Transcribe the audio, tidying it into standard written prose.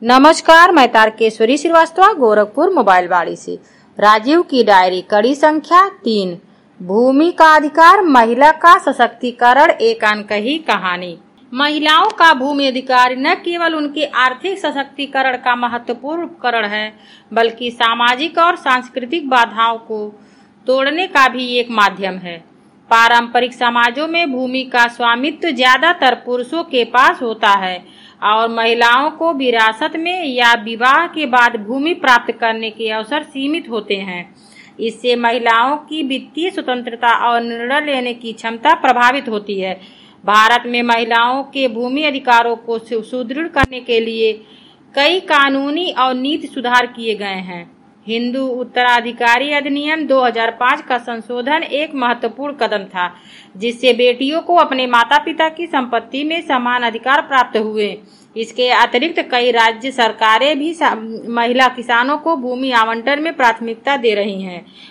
नमस्कार, मैं तारकेश्वरी श्रीवास्तव गोरखपुर मोबाइल बाड़ी से। राजीव की डायरी कड़ी संख्या 3। भूमि का अधिकार, महिला का सशक्तिकरण, एक अनकही कहानी। महिलाओं का भूमि अधिकार न केवल उनके आर्थिक सशक्तिकरण का महत्वपूर्ण उपकरण है, बल्कि सामाजिक और सांस्कृतिक बाधाओं को तोड़ने का भी एक माध्यम है। पारंपरिक समाजों में भूमि का स्वामित्व ज्यादातर पुरुषों के पास होता है और महिलाओं को विरासत में या विवाह के बाद भूमि प्राप्त करने के अवसर सीमित होते हैं। इससे महिलाओं की वित्तीय स्वतंत्रता और निर्णय लेने की क्षमता प्रभावित होती है। भारत में महिलाओं के भूमि अधिकारों को सुदृढ़ करने के लिए कई कानूनी और नीति सुधार किए गए हैं। हिंदू उत्तराधिकारी अधिनियम 2005 का संशोधन एक महत्वपूर्ण कदम था, जिससे बेटियों को अपने माता पिता की संपत्ति में समान अधिकार प्राप्त हुए। इसके अतिरिक्त कई राज्य सरकारें भी महिला किसानों को भूमि आवंटन में प्राथमिकता दे रही हैं।